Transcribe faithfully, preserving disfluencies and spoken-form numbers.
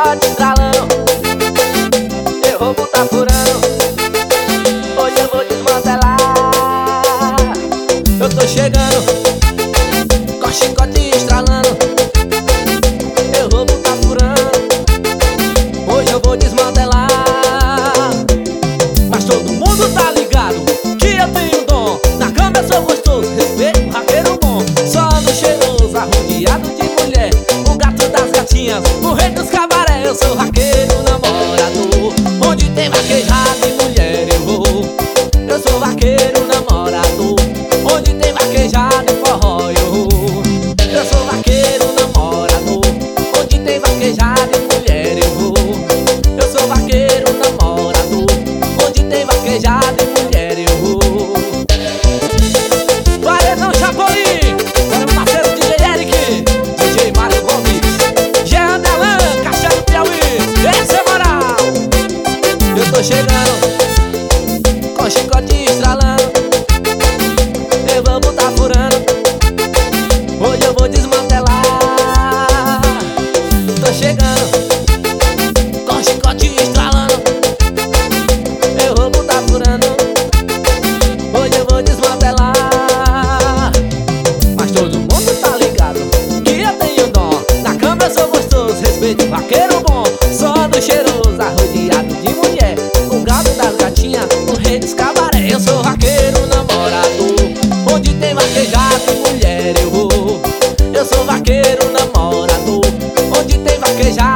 chicote estralando, eu vou botar furando. Hoje eu vou desmantelar. Eu tô chegando com chicote estralando, eu vou botar furando. Hoje eu vou desmantelar. Mas todo mundo tá ligado que eu tenho dom. Na cama eu sou gostoso, respeito o raqueiro bom. Só ando cheiroso, arrodeado de mulher, o gato das gatinhas, o rei dos cabaré. Eu sou raqueiro namorador, onde tem vaquejada e mulher eu vou. Eu sou vaqueiro namorador, onde tem vaquejada e forró eu vou. Eu sou vaqueiro namorador, onde tem vaquejada e mulher eu vou. Eu sou vaqueiro namorador, onde tem vaquejada e mulher eu vou. Paredão Chapolin, para o parceiro D J Eric, D J Mário Gomes, Jean Delan, Castelo Piauí, essa é moral. Eu tô chegando com chicote estralando, eu vou botar furando. Hoje eu vou desmantelar. Tô chegando com chicote estralando, eu vou botar furando. Hoje eu vou desmantelar. Mas todo mundo tá ligado que eu tenho dom. Na cama eu sou gostoso, respeito o vaqueiro bom. Só ando cheiroso, arrodeado de mulher, o gado das gatinhas, o rei dos cabaré. Eu sou vaqueiro namorador, onde tem vaquejada e mulher eu vou. Eu sou vaqueiro namorador, onde tem vaquejada